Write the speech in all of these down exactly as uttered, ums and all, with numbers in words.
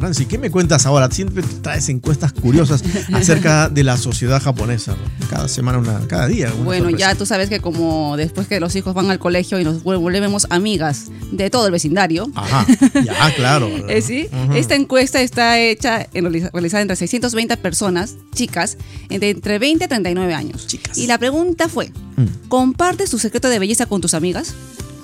Nancy, ¿qué me cuentas ahora? Siempre traes encuestas curiosas acerca de la sociedad japonesa, ¿no? Cada semana, una, cada día. Bueno, sorpresa. Ya tú sabes que como después que los hijos van al colegio y nos volvemos amigas de todo el vecindario. Ajá, ya, claro. ¿Eh, ¿Sí? Uh-huh. Esta encuesta está hecha, en, realizada entre seiscientas veinte personas, chicas, de entre veinte a treinta y nueve años. Chicas. Y la pregunta fue, mm. ¿compartes tu secreto de belleza con tus amigas?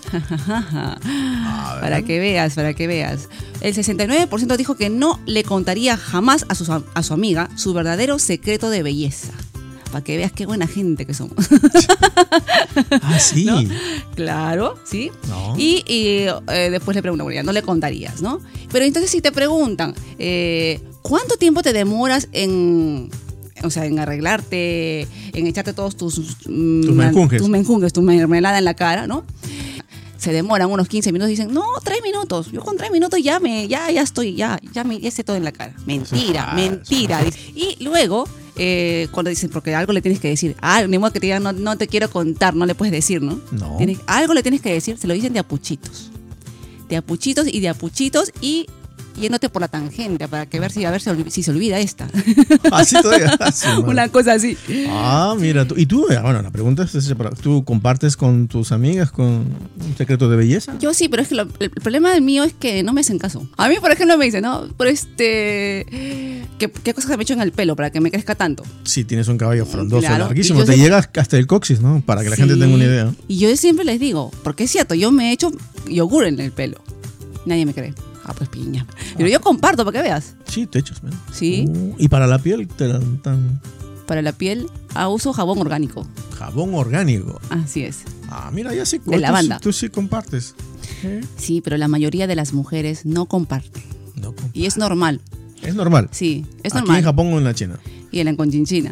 Para que veas, para que veas. El sesenta y nueve por ciento dijo que no le contaría jamás a su, a su amiga su verdadero secreto de belleza. Para que veas qué buena gente que somos. Ah, sí. ¿No? Claro, sí. No. Y, y eh, después le preguntan, bueno, ya no le contarías, ¿no? Pero entonces si te preguntan, eh, ¿cuánto tiempo te demoras en... O sea, en arreglarte, en echarte todos tus... Tus menjunjes. Tus menjunjes, tu mermelada en la cara, ¿no? Se demoran unos quince minutos y dicen, no, tres minutos. Yo con tres minutos ya me, ya, ya estoy, ya, ya me ya sé todo en la cara. Mentira, mentira. Y luego, eh, cuando dicen, porque algo le tienes que decir, ah, ni modo que te digan, no, no te quiero contar, no le puedes decir, ¿no? No. Tienes, algo le tienes que decir, se lo dicen de apuchitos. De apuchitos y de apuchitos y... yéndote por la tangente para que ver si a ver si, si se olvida esta. Así todavía. Así, una cosa así. Ah, mira, tú, y tú, bueno, la pregunta es, ¿tú compartes con tus amigas con un secreto de belleza? Yo sí, pero es que lo, el problema del mío es que no me hacen caso. A mí, por ejemplo, me dicen, no, por este, ¿qué, qué cosas me he hecho en el pelo para que me crezca tanto? Sí, tienes un cabello frondoso, claro, larguísimo, te sé, llega hasta el coxis, ¿no? Para que la sí, gente tenga una idea. Y yo siempre les digo, porque es cierto, yo me he hecho yogur en el pelo. Nadie me cree. Ah, pues piña. Pero yo comparto para que veas. Sí, te echas, ¿no? Sí. Uh, ¿Y para la piel te dan tan...? Para la piel, ah, uso jabón orgánico. ¿Jabón orgánico? Así es. Ah, mira, ya sí. De tú, lavanda. Tú sí compartes. ¿Eh? Sí, pero la mayoría de las mujeres no comparten. No comparten. Y es normal. ¿Es normal? Sí, es ¿Aquí normal. ¿Aquí en Japón o en la China? Y en la Conchinchina.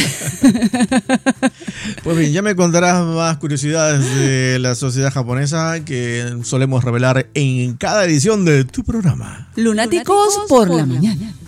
Pues bien, ya me contarás más curiosidades de la sociedad japonesa que solemos revelar en cada edición de tu programa. Lunáticos, Lunáticos por, por la mañana. mañana.